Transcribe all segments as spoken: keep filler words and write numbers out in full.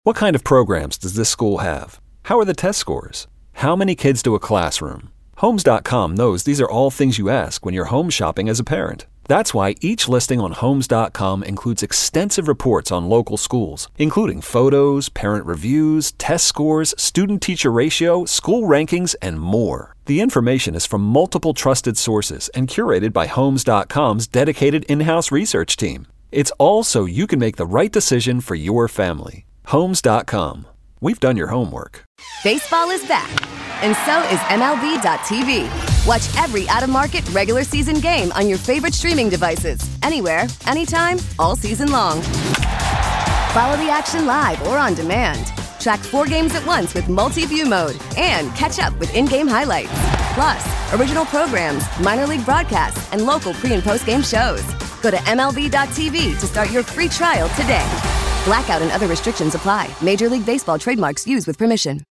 What kind of programs does this school have? How are the test scores? How many kids do a classroom? Homes dot com knows these are all things you ask when you're home shopping as a parent. That's why each listing on Homes dot com includes extensive reports on local schools, including photos, parent reviews, test scores, student-teacher ratio, school rankings, and more. The information is from multiple trusted sources and curated by Homes dot com's dedicated in-house research team. It's all so you can make the right decision for your family. Homes dot com. We've done your homework. Baseball is back, and so is M L B dot T V. Watch every out-of-market regular season game on your favorite streaming devices, anywhere, anytime, all season long. Follow the action live or on demand. Track four games at once with multi-view mode and catch up with in-game highlights. Plus, original programs, minor league broadcasts, and local pre- and post-game shows. Go to M L B dot T V to start your free trial today. Blackout and other restrictions apply. Major League Baseball trademarks used with permission.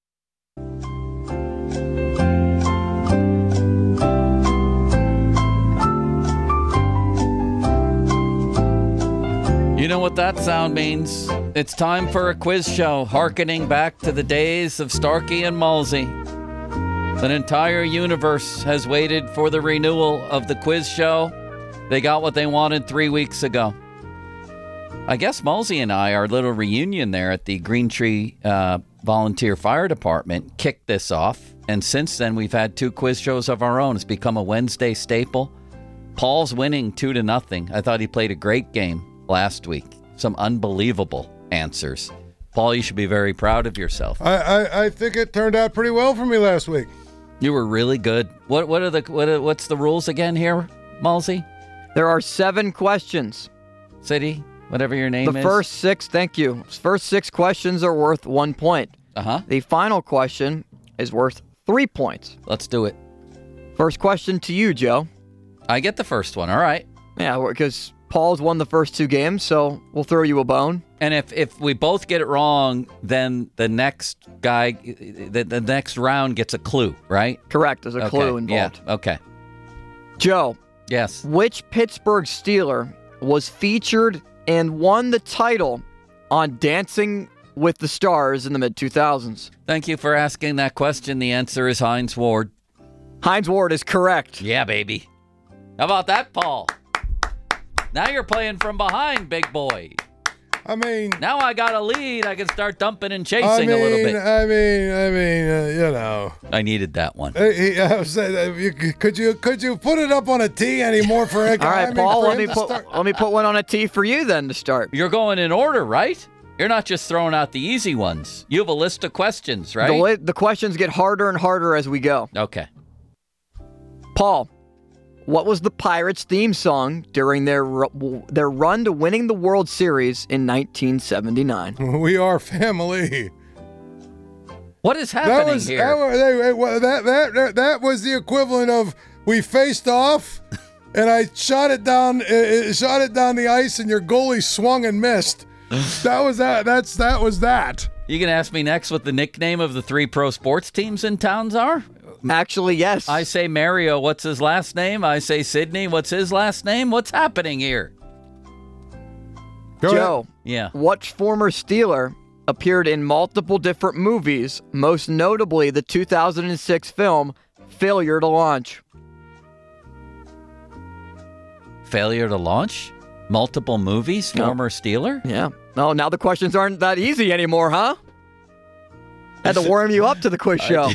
You know what that sound means? It's time for a quiz show, hearkening back to the days of Starkey and Malsey. An entire universe has waited for the renewal of the quiz show. They got what they wanted three weeks ago. I guess Malsey and I, our little reunion there at the Green Tree uh, Volunteer Fire Department, kicked this off. And since then, we've had two quiz shows of our own. It's become a Wednesday staple. Paul's winning two to nothing. I thought he played a great game last week. Some unbelievable answers. Paul, you should be very proud of yourself. I, I, I think it turned out pretty well for me last week. You were really good. What what are the what are, what's the rules again here, Malsey? There are seven questions. City, whatever your name the is. The first six, thank you. First six questions are worth one point. Uh-huh. The final question is worth three points. Let's do it. First question to you, Joe. I get the first one. All right. Yeah, because Paul's won the first two games, so we'll throw you a bone. And if, if we both get it wrong, then the next guy, the, the next round gets a clue, right? Correct. There's a okay. clue involved. Yeah. Okay. Joe. Yes. Which Pittsburgh Steeler was featured and won the title on Dancing with the Stars in the mid two thousands? Thank you for asking that question. The answer is Hines Ward. Hines Ward is correct. Yeah, baby. How about that, Paul? Now you're playing from behind, big boy. I mean... Now I got a lead. I can start dumping and chasing I mean, a little bit. I mean, I mean, uh, you know. I needed that one. Uh, he, I was saying, uh, you, could you could you put it up on a tee anymore for a guy? All right, I mean, Paul, let me, to put, start- let me put one on a tee for you then to start. You're going in order, right? You're not just throwing out the easy ones. You have a list of questions, right? The, li- the questions get harder and harder as we go. Okay. Paul, what was the Pirates' theme song during their their run to winning the World Series in nineteen seventy-nine? We are family. What is happening that was, here? That, was, that, that, that, that was the equivalent of we faced off, and I shot it down, uh, shot it down the ice, and your goalie swung and missed. That was that. That's that was that. You can ask me next what the nickname of the three pro sports teams in towns are? Actually, yes. I say Mario. What's his last name? I say Sydney. What's his last name? What's happening here? Go Joe. ahead. Yeah. What former Steeler appeared in multiple different movies, most notably the two thousand six film Failure to Launch? Failure to launch? Multiple movies? No. Former Steeler? Yeah. No, now the questions aren't that easy anymore, huh? Had to warm you up to the quiz show.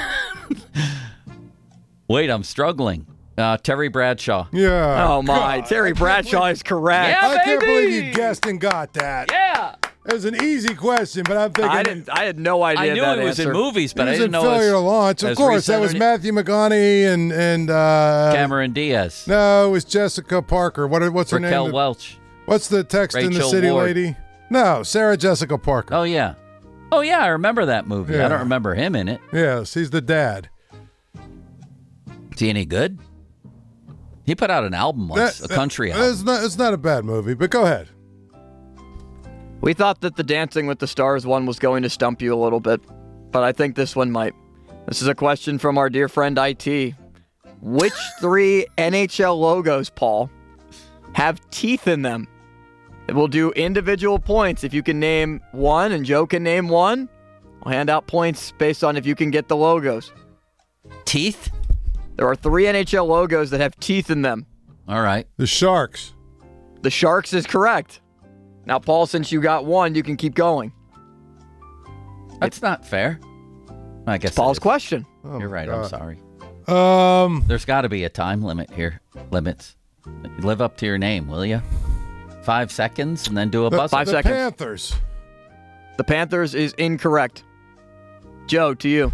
Wait, I'm struggling. Uh, Terry Bradshaw. Yeah. Oh, my. God. Terry Bradshaw is correct. Yeah, I can't baby! believe you guessed and got that. Yeah. It was an easy question, but I'm thinking. I didn't. I had no idea I knew that it was answer. in movies, It but I was didn't in know Failure it to was, Launch. Of as course, that was recent- Matthew McConaughey and and uh, Cameron Diaz. No, it was Jessica Parker. What? What's her Raquel name? Welch. What's the text in the Rachel city Ward. lady? No, Sarah Jessica Parker. Oh, yeah. Oh, yeah, I remember that movie. Yeah. I don't remember him in it. Yes, he's the dad. Is he any good? He put out an album once, That- a country that- album. It's not, it's not a bad movie, but go ahead. We thought that the Dancing with the Stars one was going to stump you a little bit, but I think this one might. This is a question from our dear friend I T. Which three N H L logos, Paul, have teeth in them? We'll do individual points. If you can name one and Joe can name one, we'll hand out points based on if you can get the logos. Teeth? There are three N H L logos that have teeth in them. All right. The Sharks. The Sharks is correct. Now, Paul, since you got one, you can keep going. That's not fair. I guess It's Paul's it is. question. Oh, You're right. my I'm God. sorry. Um, There's got to be a time limit here. Limits. Live up to your name, will you? Five seconds and then do a the, buzzer. Five the seconds. Panthers. The Panthers is incorrect. Joe, to you.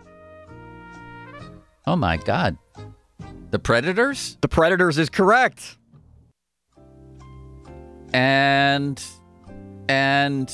Oh, my God. The Predators? The Predators is correct. And, and,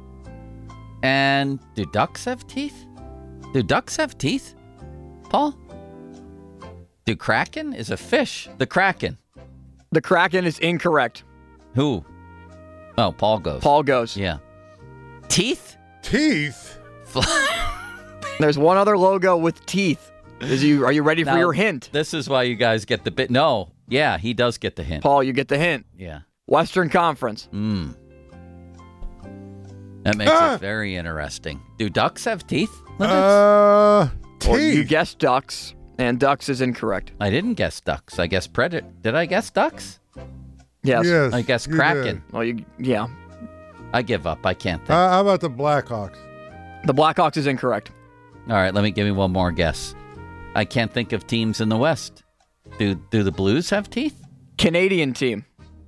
and do ducks have teeth? Do ducks have teeth, Paul? Do Kraken is a fish? The Kraken. The Kraken is incorrect. Who? Oh, Paul goes. Paul goes. Yeah. Teeth? Teeth. There's one other logo with teeth. Is you? Are you ready for Now, your hint? This is why you guys get the bit. No. Yeah, he does get the hint. Paul, you get the hint. Yeah. Western Conference. Mm. That makes Ah! it very interesting. Do ducks have teeth? Limits? Uh, Or you teeth. guessed ducks, and ducks is incorrect. I didn't guess ducks. I guess predator. Did I guess ducks? Yes. Yes, I guess you Kraken. did. Well, you, yeah. I give up. I can't think. Uh, how about the Blackhawks? The Blackhawks is incorrect. All right, let me give me one more guess. I can't think of teams in the West. Do do the Blues have teeth? Canadian team.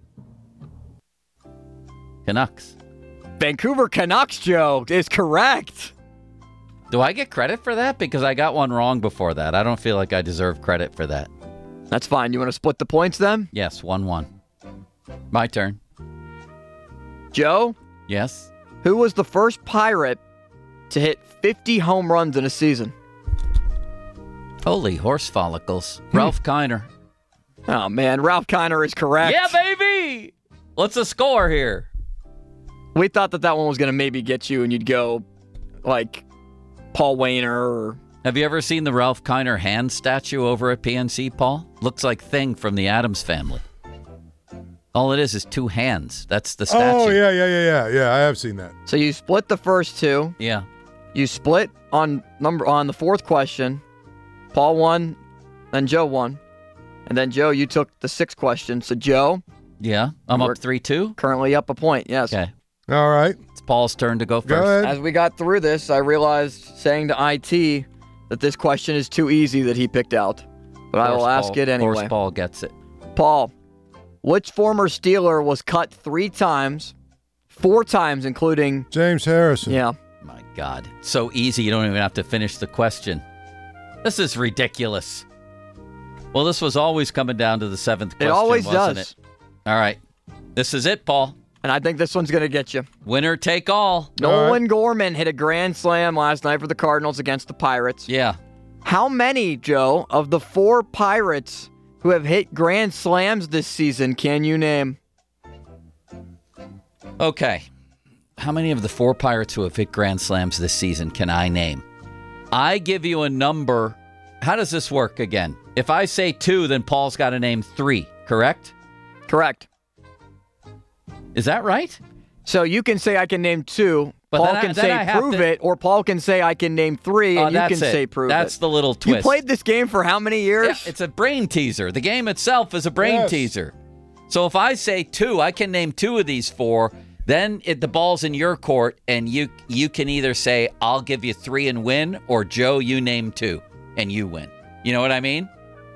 Canucks. Vancouver Canucks, Joe, is correct. Do I get credit for that? Because I got one wrong before that. I don't feel like I deserve credit for that. That's fine. You want to split the points then? Yes, one one. My turn. Joe, Yes. who was the first Pirate to hit fifty home runs in a season? Holy horse follicles. Ralph Kiner. Oh, man. Ralph Kiner is correct. Yeah, baby! What's the score here? We thought that that one was going to maybe get you and you'd go like Paul Wayner or... Have you ever seen the Ralph Kiner hand statue over at P N C, Paul? Looks like Thing from the Addams Family. All it is is two hands. That's the statue. Oh, yeah, yeah, yeah, yeah. Yeah, I have seen that. So you split the first two. Yeah. You split on number on the fourth question. Paul won, then Joe won. And then, Joe, you took the sixth question. So, Joe, Yeah. I'm We're- up three two. currently up a point, yes. Okay. All right. It's Paul's turn to go first. Go ahead. As we got through this, I realized, saying to I T, that this question is too easy that he picked out. But I Of will course ask Paul- it anyway. Of course Paul gets it. Paul, which former Steeler was cut three times, four times, including, James Harrison. yeah, My God. So easy you don't even have to finish the question. This is ridiculous. Well, this was always coming down to the seventh it question, always wasn't does. it? All right. This is it, Paul. And I think this one's going to get you. Winner take all. Nolan Gorman hit a grand slam last night for the Cardinals against the Pirates. Yeah. How many, Joe, of the four Pirates who have hit grand slams this season can you name? Okay. How many of the four Pirates who have hit grand slams this season can I name? I give you a number. How does this work again? If I say two, then Paul's got to name three, correct? Correct. Is that right? So you can say I can name two. But Paul then I- can then say I have prove to- it, or Paul can say I can name three, Oh, and you that's can it. say prove That's it. the little twist. You played this game for how many years? Yeah, it's a brain teaser. The game itself is a brain Yes. teaser. So if I say two, I can name two of these four. Then it, the ball's in your court, and you you can either say, I'll give you three and win, or Joe, you name two, and you win. You know what I mean?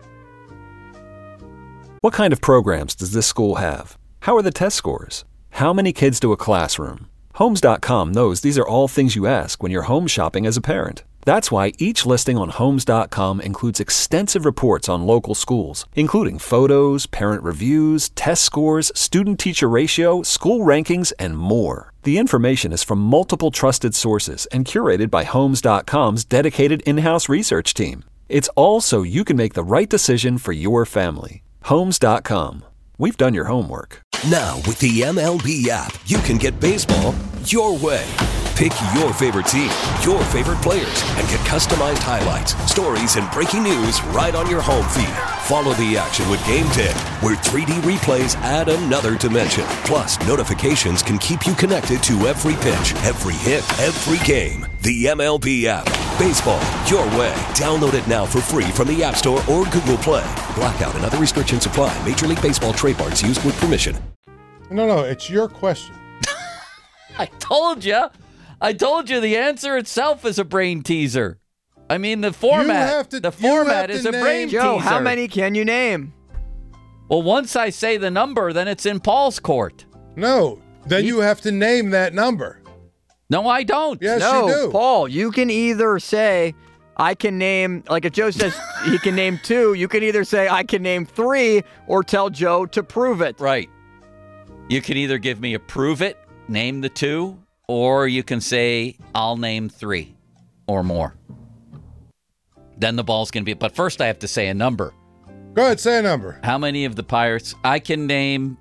What kind of programs does this school have? How are the test scores? How many kids do a classroom? Homes dot com knows these are all things you ask when you're home shopping as a parent. That's why each listing on Homes dot com includes extensive reports on local schools, including photos, parent reviews, test scores, student-teacher ratio, school rankings, and more. The information is from multiple trusted sources and curated by Homes dot com's dedicated in-house research team. It's all so you can make the right decision for your family. Homes dot com. We've done your homework. Now, with the M L B app, you can get baseball your way. Pick your favorite team, your favorite players, and get customized highlights, stories, and breaking news right on your home feed. Follow the action with Game ten, where three D replays add another dimension. Plus, notifications can keep you connected to every pitch, every hit, every game. The M L B app. Baseball, your way. Download it now for free from the App Store or Google Play. Blackout and other restrictions apply. Major League Baseball trademarks used with permission. No, no, it's your question. I told you. I told you the answer itself is a brain teaser. I mean, the format. have to- the you format have is to a brain name- Joe, teaser. how many can you name? Well, once I say the number, then it's in Paul's court. No, then you have to name that number. No, I don't. Yes, no, you do. Paul, you can either say, I can name, like if Joe says he can name two, you can either say, I can name three, or tell Joe to prove it. Right. You can either give me a prove it, name the two, or you can say, I'll name three or more. Then the ball's going to be, but first I have to say a number. Go ahead, say a number. How many of the Pirates? I can name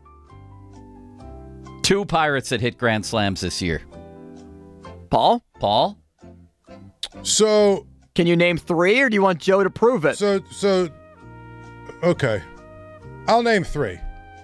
two Pirates that hit Grand Slams this year. Paul, Paul? So, can you name three, or do you want Joe to prove it? so, so, okay. I'll name three.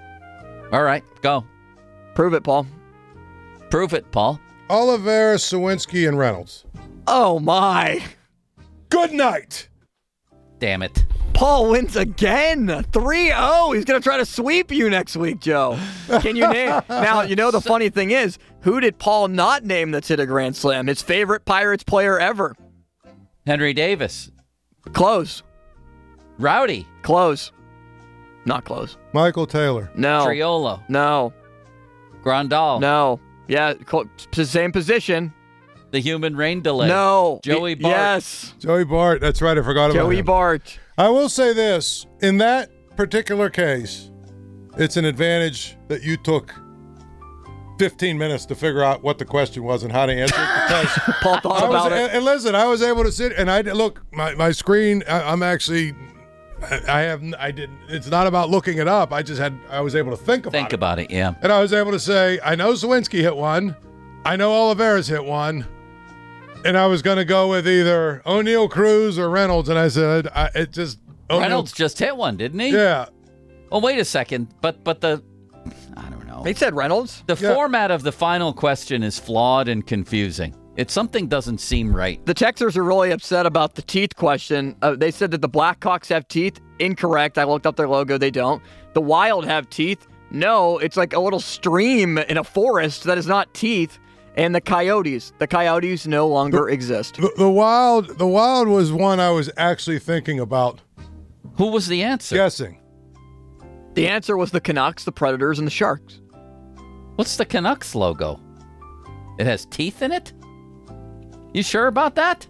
All right, go. Prove it, Paul. Prove it, Paul. Oliveira, Sawinski, and Reynolds. Oh, my. Good night. Damn it. Paul wins again. three oh. He's going to try to sweep you next week, Joe. Can you name? Now, you know, the funny thing is, who did Paul not name that's hit a Grand Slam? His favorite Pirates player ever. Henry Davis. Close. Rowdy. Close. Not close. Michael Taylor. No. Triolo. No. Grandal. No. Yeah, cl- same position. The human rain delay. No. Joey Y- Bart. Yes. Joey Bart. That's right. I forgot about Joey him. Bart. I will say this. In that particular case, it's an advantage that you took fifteen minutes to figure out what the question was and how to answer it, because Paul thought I was, about it. and, and listen, I was able to sit and I look my, my screen. I, I'm actually, I I have, I didn't. It's not about looking it up. I just had, I was able to think about Think it. about it, yeah. And I was able to say, I know Sawinski hit one, I know Oliveira's hit one, and I was going to go with either O'Neill, Cruz, or Reynolds, and I said, I, it just O'Neill- Reynolds just hit one, didn't he? Yeah. Oh, wait a second. But but the, I don't know. He said Reynolds. The Yeah. format of the final question is flawed and confusing. It something doesn't seem right. The Texers are really upset about the teeth question. Uh, they said that the Blackhawks have teeth. Incorrect. I looked up their logo. They don't. The Wild have teeth. No, it's like a little stream in a forest that is not teeth. And the Coyotes. The Coyotes no longer exist. The, the Wild, the Wild was one I was actually thinking about Who was the answer? guessing. The answer was the Canucks, the Predators, and the Sharks. What's the Canucks logo? It has teeth in it? You sure about that?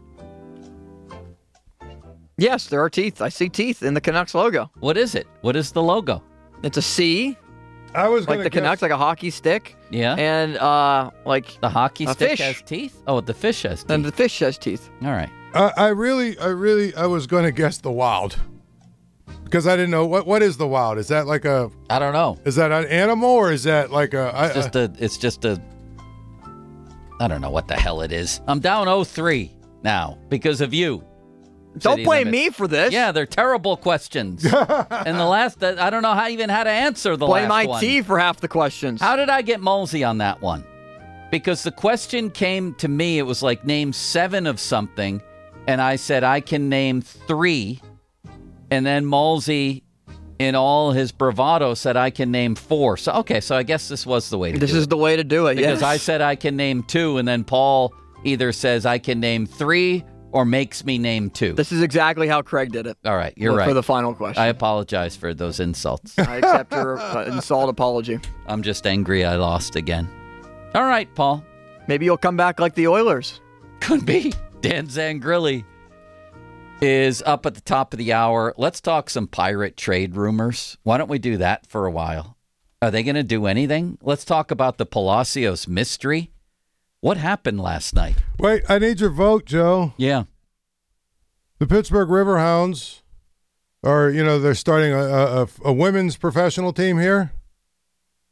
Yes, there are teeth. I see teeth in the Canucks logo. What is it? What is the logo? It's a C, I was like gonna the guess, Canucks, like a hockey stick. Yeah. And uh, like The hockey A stick fish. has teeth? Oh, the fish has teeth. and the fish has teeth. All right. I, I really, I really, I was going to guess the Wild because I didn't know what what is the Wild. Is that like a, I don't know. is that an animal or is that like a? I, It's just a it's just a I don't know what the hell it is. I'm down oh three now because of you. Don't City blame Limits. me for this. Yeah, they're terrible questions. and the last that I don't know how even how to answer the Blame last I T one. for half the questions. How did I get Mulsey on that one? Because the question came to me, it was like name seven of something, and I said I can name three, and then Mulsey, in all his bravado, said I can name four. So okay, so I guess this was the way to This do is it. the way to do it. Because yes. I said I can name two, and then Paul either says I can name three or makes me name two. This is exactly how Craig did it. All right, you're for right. the final question. I apologize for those insults. I accept your uh, insult apology. I'm just angry I lost again. All right, Paul. Maybe you'll come back like the Oilers. Could be. Dan Zangrilli is up at the top of the hour. Let's talk some Pirate trade rumors. Why don't we do that for a while? Are they going to do anything? Let's talk about the Palacios mystery. What happened last night? wait, I need your vote, Joe. Yeah. The Pittsburgh Riverhounds are, you know, they're starting a, a, a women's professional team here.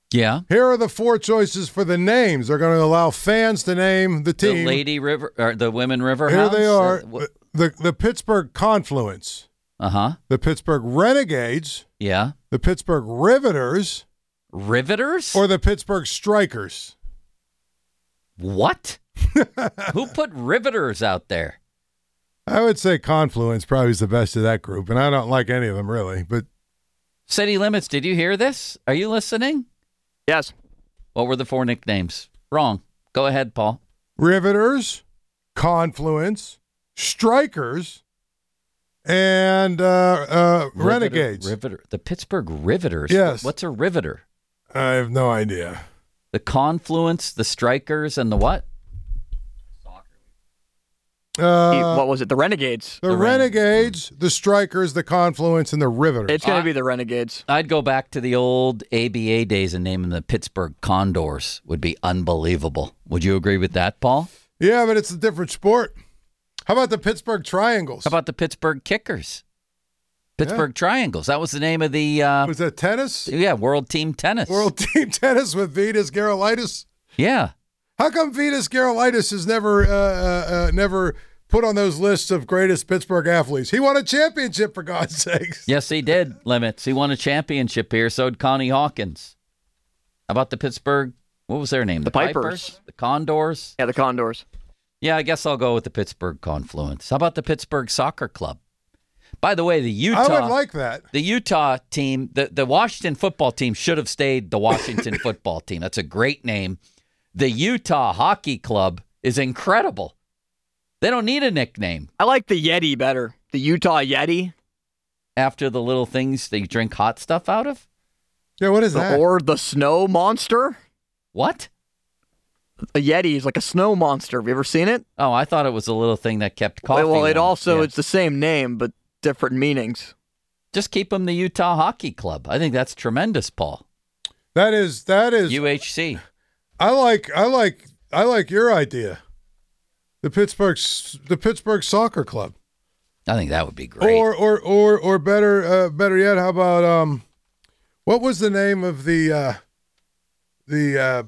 Yeah. Here are the four choices for the names. They're going to allow fans to name the team. The Lady River, or the Women River Here Hounds? they are. Uh, wh- the, the Pittsburgh Confluence, uh-huh. the Pittsburgh Renegades, Yeah. the Pittsburgh Riveters, Riveters? or the Pittsburgh Strikers. What? Who put Riveters out there? I would say Confluence probably is the best of that group, and I don't like any of them really. But City Limits, did you hear this? Are you listening? Yes. What were the four nicknames? Wrong. Go ahead, Paul. Riveters, Confluence, Strikers, and uh, uh, Riveter- Renegades. Riveter. The Pittsburgh Riveters. Yes. What's a Riveter? I have no idea. The Confluence, the Strikers, and the what? Uh, what was it? The Renegades. the the Ren- Renegades, the Strikers, the Confluence, and the Riveters. It's going I- to be the Renegades. I'd go back to the old A B A days and name them the Pittsburgh Condors. Would be unbelievable. Would you agree with that, Paul? Yeah, but it's a different sport. How about the Pittsburgh Triangles? How about the Pittsburgh Kickers? Pittsburgh Triangles. That was the name of the uh, Was that tennis? yeah World Team Tennis. World Team Tennis with Vitas Gerulaitis? Yeah. How come Vitas Gerulaitis is never uh, uh, uh, never put on those lists of greatest Pittsburgh athletes? He won a championship, for God's sakes. Yes, he did. Limits. He won a championship here. So did Connie Hawkins. How about the Pittsburgh? What was their name? The Pipers. The Condors. Yeah, the Condors. Yeah, I guess I'll go with the Pittsburgh Confluence. How about the Pittsburgh Soccer Club? By the way, the Utah. I would like that. The Utah team, the, the Washington football team should have stayed the Washington football team. That's a great name. The Utah Hockey Club is incredible. They don't need a nickname. I like the Yeti better. The Utah Yeti. After the little things that you drink hot stuff out of? Yeah, what is that? Or the Snow Monster. What? A Yeti is like a snow monster. Have you ever seen it? Oh, I thought it was a little thing that kept coffee. well, it warm. also, Yeah. it's the same name, but different meanings. Just keep them the Utah Hockey Club. I think that's tremendous, Paul. That is that is. U H C. I like I like I like your idea. The Pittsburgh the Pittsburgh Soccer Club. I think that would be great. Or or or or better uh, better yet, how about um, what was the name of the uh, the uh,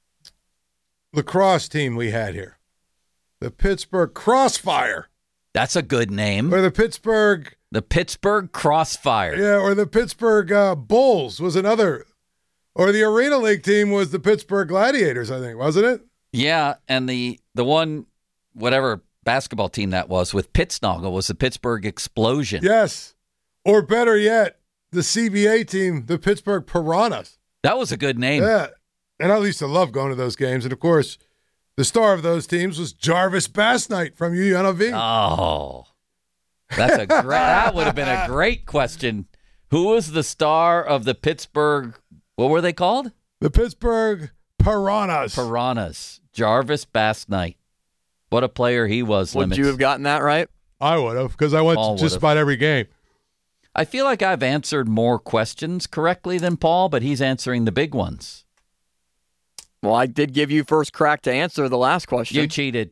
lacrosse team we had here? The Pittsburgh Crossfire, That's a good name. or the Pittsburgh The Pittsburgh Crossfire. yeah, or the Pittsburgh uh, Bulls was another, or the Arena League team was the Pittsburgh Gladiators, I think, wasn't it? Yeah, and the the one, whatever basketball team that was with Pittsnoggle was the Pittsburgh Explosion. Yes, or better yet, the C B A team, the Pittsburgh Piranhas. That was a good name. Yeah, and I used to love going to those games. And, of course, the star of those teams was Jarvis Bassnight from U N L V. Oh, that's a great. That would have been a great question. Who was the star of the Pittsburgh? What were they called? The Pittsburgh Piranhas. Piranhas. Jarvis Bassnight. What a player he was. Would Limits. you have gotten that right? I would have, because I went Paul to just would've. about every game. I feel like I've answered more questions correctly than Paul, but he's answering the big ones. Well, I did give you first crack to answer the last question You cheated.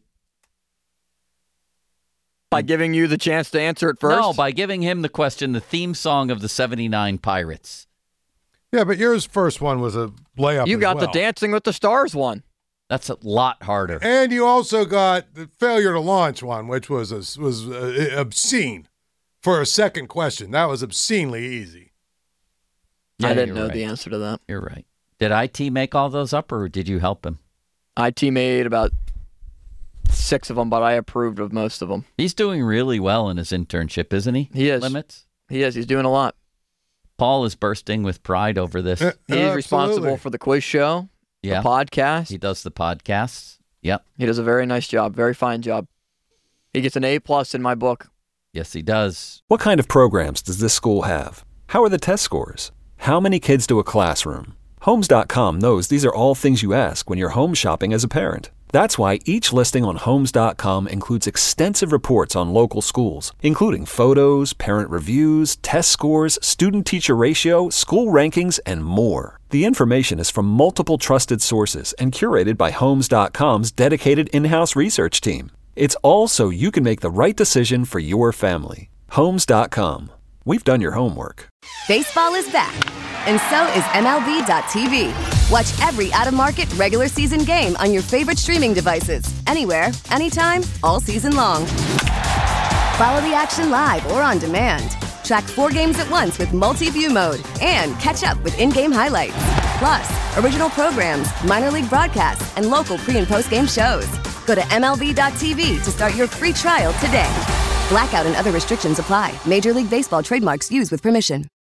by giving you the chance to answer it first. No, by giving him the question, the theme song of the seventy-nine Pirates. Yeah, but yours first one was a layup. you as got well. the Dancing with the Stars one. That's a lot harder. And you also got the failure to launch one, which was a, was uh obscene for a second question. That was obscenely easy. Yeah, I didn't you're know right. the answer to that. You're right. Did I T make all those up, or did you help him? I T made about six of them, but I approved of most of them. He's doing really well in his internship, isn't he? He is. Limits. He is. He's doing a lot. Paul is bursting with pride over this. Uh, He's absolutely. responsible for the quiz show, Yeah. the podcast. He does the podcasts. Yep. He does a very nice job, very fine job. He gets an A plus in my book. Yes, he does. What kind of programs does this school have? How are the test scores? How many kids do a classroom? Homes dot com knows these are all things you ask when you're home shopping as a parent. That's why each listing on Homes dot com includes extensive reports on local schools, including photos, parent reviews, test scores, student-teacher ratio, school rankings, and more. The information is from multiple trusted sources and curated by Homes dot com's dedicated in-house research team. It's all so you can make the right decision for your family. Homes dot com. We've done your homework. Baseball is back, and so is M L B dot T V. Watch every out-of-market, regular season game on your favorite streaming devices. Anywhere, anytime, all season long. Follow the action live or on demand. Track four games at once with multi-view mode and catch up with in-game highlights. Plus, original programs, minor league broadcasts, and local pre- and post-game shows. Go to M L B dot T V to start your free trial today. Blackout and other restrictions apply. Major League Baseball trademarks used with permission.